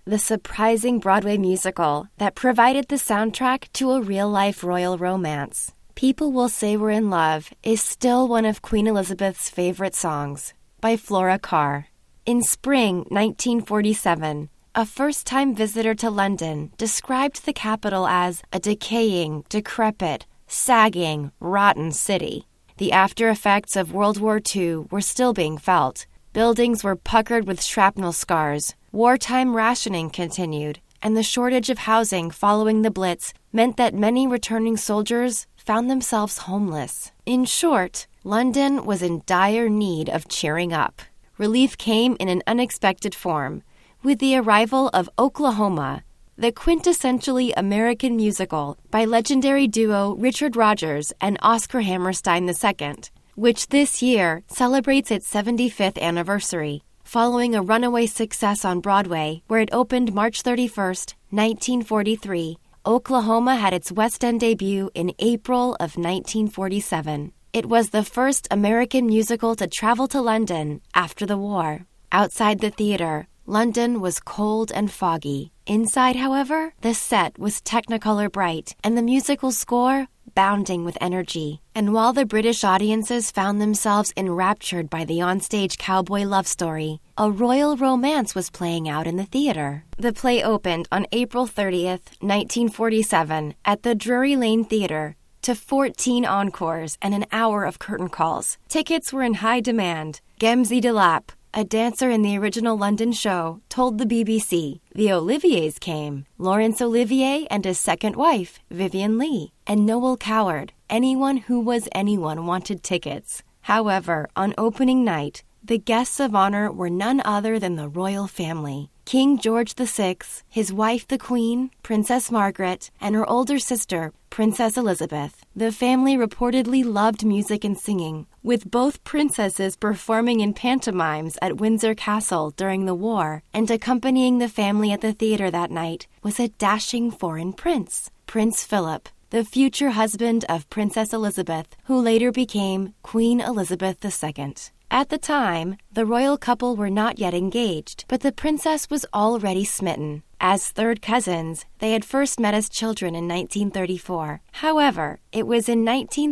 the surprising Broadway musical that provided the soundtrack to a real-life royal romance. People Will Say We're in Love is still one of Queen Elizabeth's favorite songs, by Flora Carr. In spring 1947, a first-time visitor to London described the capital as a decaying, decrepit, sagging, rotten city. The after-effects of World War II were still being felt. Buildings were puckered with shrapnel scars, wartime rationing continued, and the shortage of housing following the Blitz meant that many returning soldiers found themselves homeless. In short, London was in dire need of cheering up. Relief came in an unexpected form, with the arrival of Oklahoma, the quintessentially American musical by legendary duo Richard Rodgers and Oscar Hammerstein II, which this year celebrates its 75th anniversary, following a runaway success on Broadway where it opened March 31st, 1943. Oklahoma had its West End debut in April of 1947. It was the first American musical to travel to London after the war. Outside the theater, London was cold and foggy. Inside, however, the set was Technicolor bright and the musical score bounding with energy. And while the British audiences found themselves enraptured by the onstage cowboy love story, a royal romance was playing out in the theater. The play opened on April 30th, 1947 at the Drury Lane Theater to 14 encores and an hour of curtain calls. Tickets were in high demand. Gemsy Delap, a dancer in the original London show, told the BBC, "The Oliviers came, Laurence Olivier and his second wife, Vivien Leigh, and Noel Coward. Anyone who was anyone wanted tickets." However, on opening night, the guests of honor were none other than the royal family. King George VI, his wife the Queen, Princess Margaret, and her older sister, Princess Elizabeth. The family reportedly loved music and singing, with both princesses performing in pantomimes at Windsor Castle during the war, and accompanying the family at the theater that night was a dashing foreign prince, Prince Philip, the future husband of Princess Elizabeth, who later became Queen Elizabeth II. At the time, the royal couple were not yet engaged, but the princess was already smitten. As third cousins, they had first met as children in 1934. However, it was in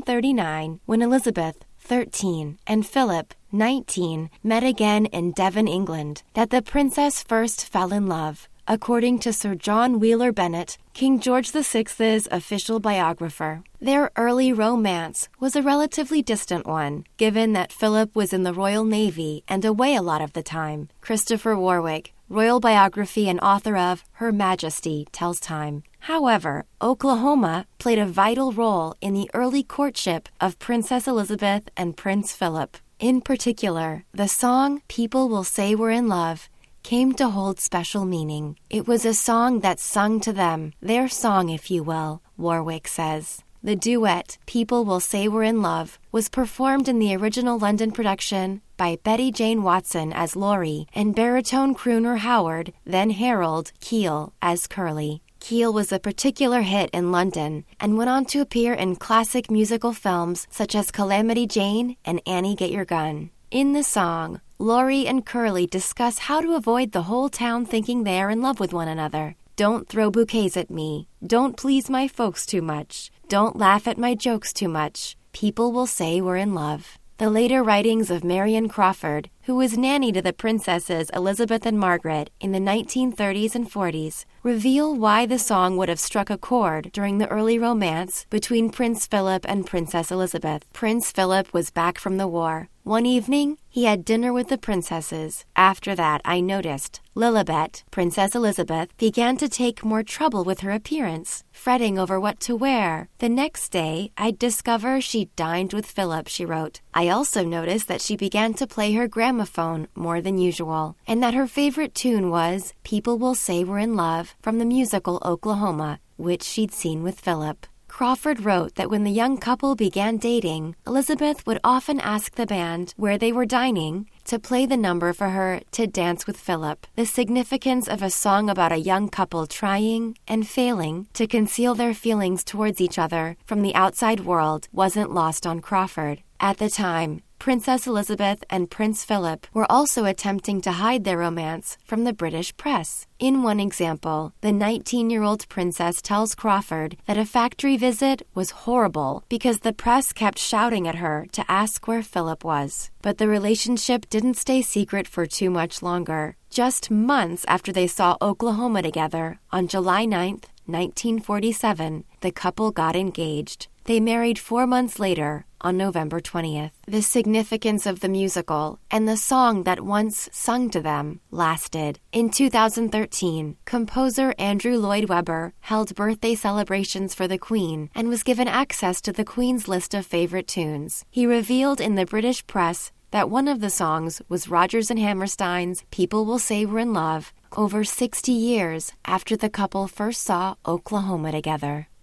1939 when Elizabeth, 13, and Philip, 19, met again in Devon, England, that the princess first fell in love, according to Sir John Wheeler Bennett, King George VI's official biographer. Their early romance was a relatively distant one, given that Philip was in the Royal Navy and away a lot of the time. Christopher Warwick, royal biography and author of Her Majesty, tells time. However, Oklahoma played a vital role in the early courtship of Princess Elizabeth and Prince Philip. In particular, the song People Will Say We're in Love came to hold special meaning. It was a song that sung to them, their song if you will, Warwick says. The duet, People Will Say We're in Love, was performed in the original London production by Betty Jane Watson as Laurie and baritone crooner Howard, then Harold, Keel as Curly. Keel was a particular hit in London and went on to appear in classic musical films such as Calamity Jane and Annie Get Your Gun. In the song, Laurie and Curly discuss how to avoid the whole town thinking they are in love with one another. Don't throw bouquets at me. Don't please my folks too much. Don't laugh at my jokes too much. People will say we're in love. The later writings of Marion Crawford, who was nanny to the princesses Elizabeth and Margaret in the 1930s and 40s, reveal why the song would have struck a chord during the early romance between Prince Philip and Princess Elizabeth. Prince Philip was back from the war. One evening, he had dinner with the princesses. After that, I noticed Lilibet, Princess Elizabeth, began to take more trouble with her appearance, fretting over what to wear. The next day, I'd discover she dined with Philip, she wrote. I also noticed that she began to play her gramophone more than usual, and that her favorite tune was People Will Say We're in Love from the musical Oklahoma, which she'd seen with Philip. Crawford wrote that when the young couple began dating, Elizabeth would often ask the band where they were dining to play the number for her to dance with Philip. The significance of a song about a young couple trying and failing to conceal their feelings towards each other from the outside world wasn't lost on Crawford. At the time, Princess Elizabeth and Prince Philip were also attempting to hide their romance from the British press. In one example, the 19-year-old princess tells Crawford that a factory visit was horrible because the press kept shouting at her to ask where Philip was. But the relationship didn't stay secret for too much longer. Just months after they saw Oklahoma together, on July 9th, 1947, the couple got engaged. They married 4 months later, on November 20th. The significance of the musical and the song that once sung to them lasted. In 2013, composer Andrew Lloyd Webber held birthday celebrations for the Queen and was given access to the Queen's list of favorite tunes. He revealed in the British press that one of the songs was Rodgers and Hammerstein's People Will Say We're in Love, over 60 years after the couple first saw Oklahoma together.